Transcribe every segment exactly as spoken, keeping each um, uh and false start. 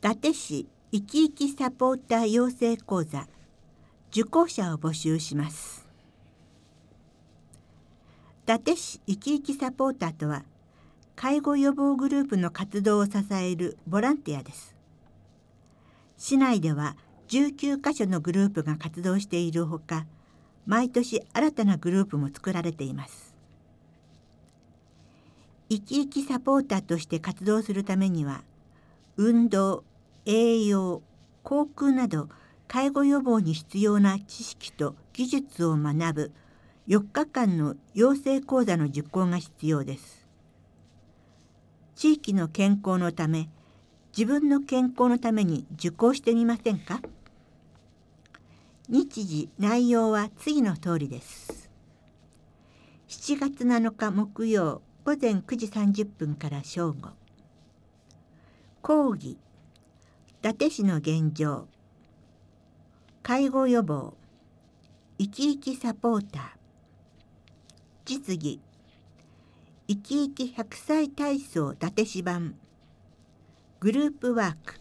伊達市生き生きサポーター養成講座受講者を募集します。伊達市生き生きサポーターとは、介護予防グループの活動を支えるボランティアです。市内ではじゅうきゅうかしょのグループが活動しているほか、毎年新たなグループも作られています。生き生きサポーターとして活動するためには、運動、栄養、口腔など介護予防に必要な知識と技術を学ぶよっかかんの養成講座の受講が必要です。地域の健康のため、自分の健康のために受講してみませんか？日時、内容は次の通りです。しちがつなのか木曜午前くじさんじゅっぷんから正午。講義、伊達市の現状、介護予防、生き生きサポーター、実技、生き生きひゃくさい体操伊達市版、グループワーク。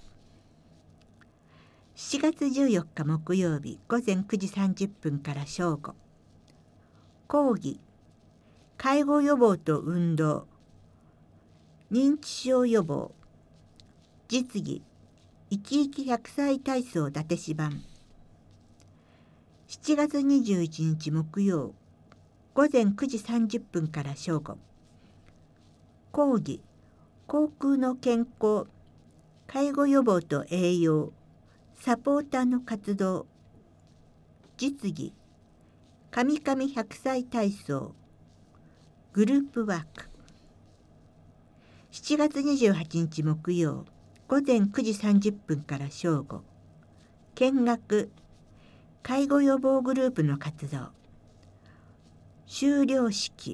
しちがつじゅうよっか木曜日午前くじさんじゅっぷんから正午。講義、介護予防と運動、認知症予防、実技、生き生きひゃくさい体操伊達市版。しちがつにじゅういちにち木曜午前くじさんじゅっぷんから正午。講義、口腔の健康、介護予防と栄養、サポーターの活動、実技、カミカミひゃくさい体操、グループワーク。しちがつにじゅうはちにち木曜午前くじさんじゅっぷんから正午。見学、介護予防グループの活動、修了式。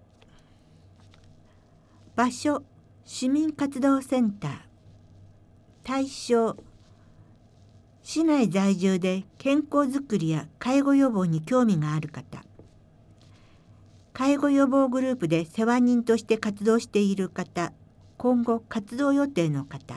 場所、市民活動センター。対象、市内在住で健康づくりや介護予防に興味がある方、介護予防グループで世話人として活動している方、今後活動予定の方、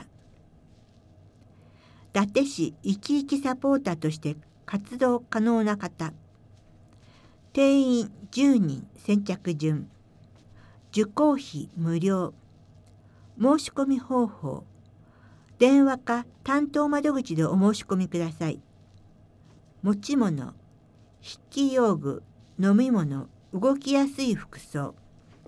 伊達市生き生きサポーターとして活動可能な方、定員じゅうにん先着順、受講費無料、申し込み方法、電話か担当窓口でお申し込みください。持ち物、筆記用具、飲み物、動きやすい服装。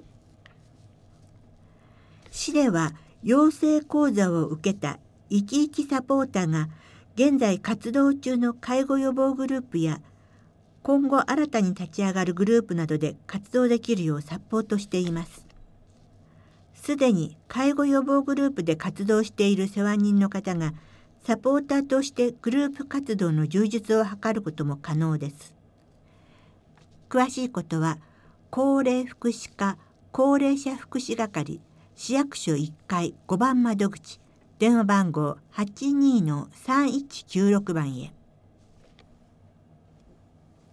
市では養成講座を受けた生き生きサポーターが現在活動中の介護予防グループや今後新たに立ち上がるグループなどで活動できるようサポートしています。すでに介護予防グループで活動している世話人の方がサポーターとしてグループ活動の充実を図ることも可能です。詳しいことは高齢福祉課高齢者福祉係市役所いっかいごばん窓口電話番号 はちにーのさんいちきゅうろく 番へ。